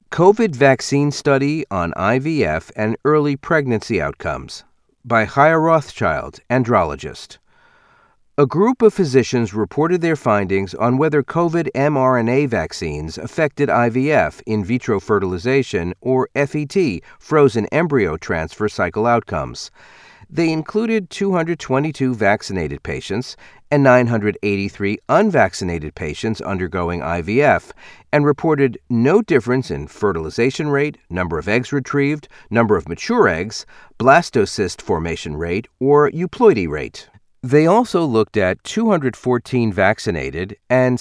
COVID Vaccine Study on IVF and Early Pregnancy Outcomes by Chaya Rothschild, andrologist. A group of physicians reported their findings on whether COVID mRNA vaccines affected IVF, in vitro fertilization, or FET, frozen embryo transfer cycle outcomes. They included 222 vaccinated patients and 983 unvaccinated patients undergoing IVF, and reported no difference in fertilization rate, number of eggs retrieved, number of mature eggs, blastocyst formation rate, or euploidy rate. They also looked at 214 vaccinated and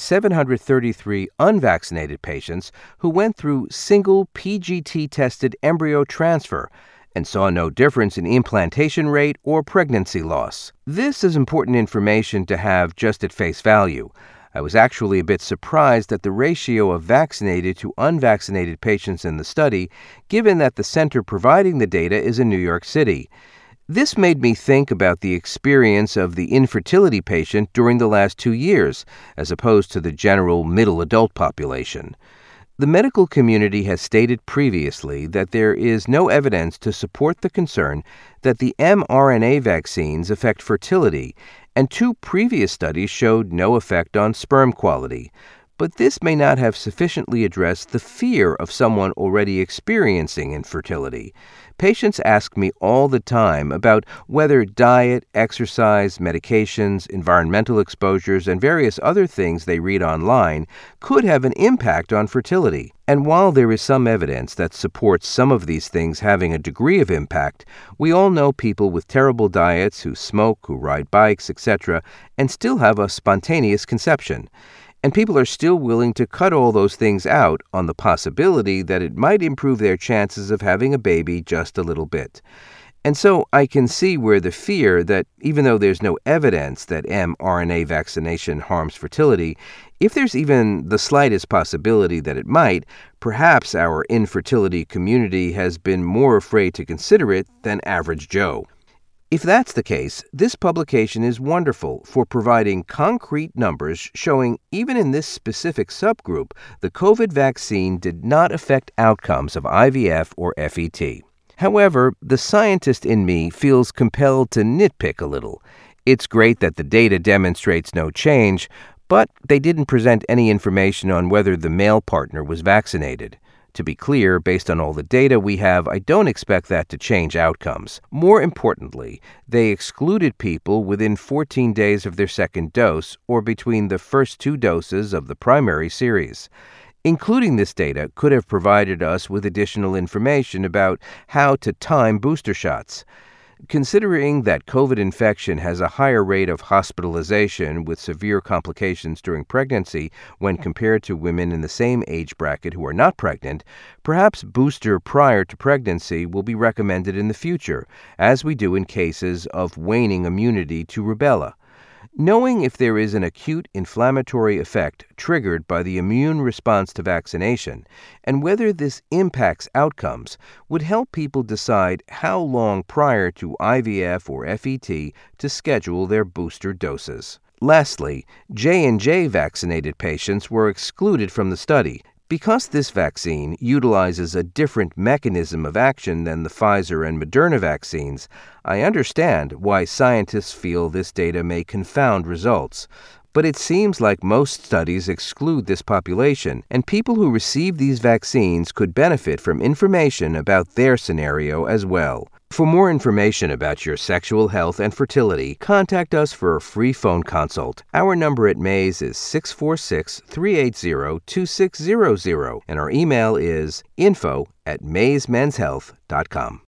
733 unvaccinated patients who went through single PGT-tested embryo transfer and saw no difference in implantation rate or pregnancy loss. This is important information to have just at face value. I was actually a bit surprised at the ratio of vaccinated to unvaccinated patients in the study, given that the center providing the data is in New York City. This made me think about the experience of the infertility patient during the last 2 years, as opposed to the general middle adult population. The medical community has stated previously that there is no evidence to support the concern that the mRNA vaccines affect fertility, and 2 previous studies showed no effect on sperm quality. But this may not have sufficiently addressed the fear of someone already experiencing infertility. Patients ask me all the time about whether diet, exercise, medications, environmental exposures, and various other things they read online could have an impact on fertility. And while there is some evidence that supports some of these things having a degree of impact, we all know people with terrible diets who smoke, who ride bikes, etc., and still have a spontaneous conception. And people are still willing to cut all those things out on the possibility that it might improve their chances of having a baby just a little bit. And so I can see where the fear that even though there's no evidence that mRNA vaccination harms fertility, if there's even the slightest possibility that it might, perhaps our infertility community has been more afraid to consider it than average Joe. If that's the case, this publication is wonderful for providing concrete numbers showing even in this specific subgroup, the COVID vaccine did not affect outcomes of IVF or FET. However, the scientist in me feels compelled to nitpick a little. It's great that the data demonstrates no change, but they didn't present any information on whether the male partner was vaccinated. To be clear, based on all the data we have, I don't expect that to change outcomes. More importantly, they excluded people within 14 days of their second dose or between the first 2 doses of the primary series. Including this data could have provided us with additional information about how to time booster shots. Considering that COVID infection has a higher rate of hospitalization with severe complications during pregnancy when compared to women in the same age bracket who are not pregnant, perhaps booster prior to pregnancy will be recommended in the future, as we do in cases of waning immunity to rubella. Knowing if there is an acute inflammatory effect triggered by the immune response to vaccination and whether this impacts outcomes would help people decide how long prior to IVF or FET to schedule their booster doses. Lastly, J&J vaccinated patients were excluded from the study. Because this vaccine utilizes a different mechanism of action than the Pfizer and Moderna vaccines, I understand why scientists feel this data may confound results. But it seems like most studies exclude this population, and people who receive these vaccines could benefit from information about their scenario as well. For more information about your sexual health and fertility, contact us for a free phone consult. Our number at Mays is 646-380-2600, and our email is info@maysmenshealth.com.